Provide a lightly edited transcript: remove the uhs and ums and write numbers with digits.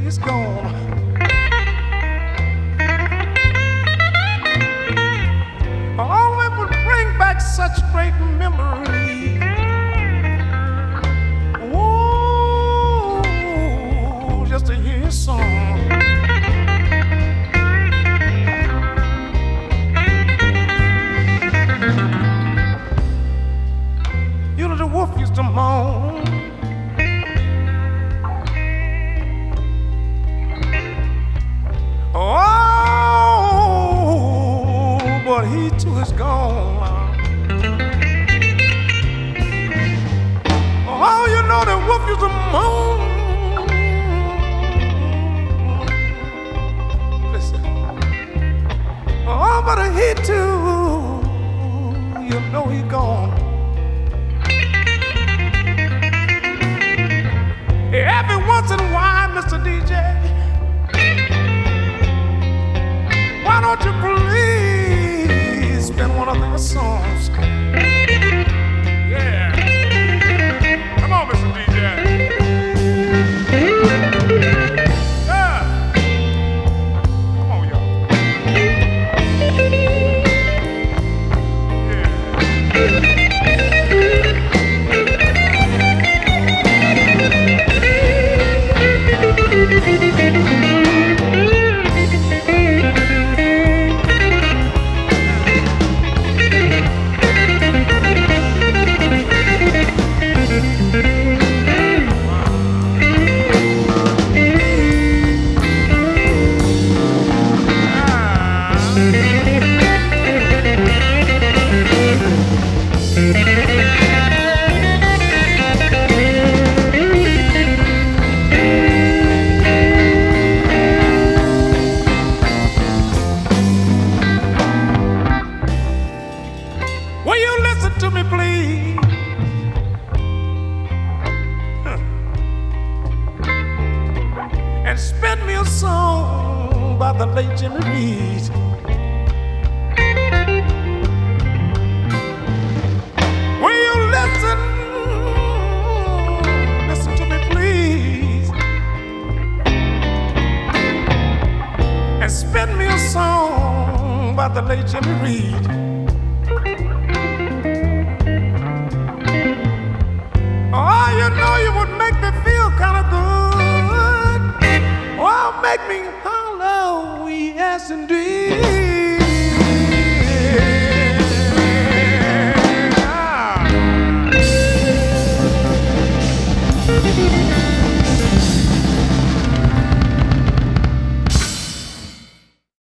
he's gone. Oh, it would bring back such great memories. Oh, just to hear his song. You know the wolf used to moan. Oh, but he too is gone. Oh, you know the wolf used to moan. Listen. Oh, but he too, you know he gone. Every once in a while, Mr. DJ, why don't you please spin one of their songs? Yeah. Come on, Mr. DJ. Yeah. Come on, y'all. Yeah. Will you listen to me, please? And spin me a song by the late Jimmy Reed. Will you listen to me, please? And spin me a song by the late Jimmy Reed. Oh, you know you would make me feel kind of good. Oh, make me holler, yes indeed.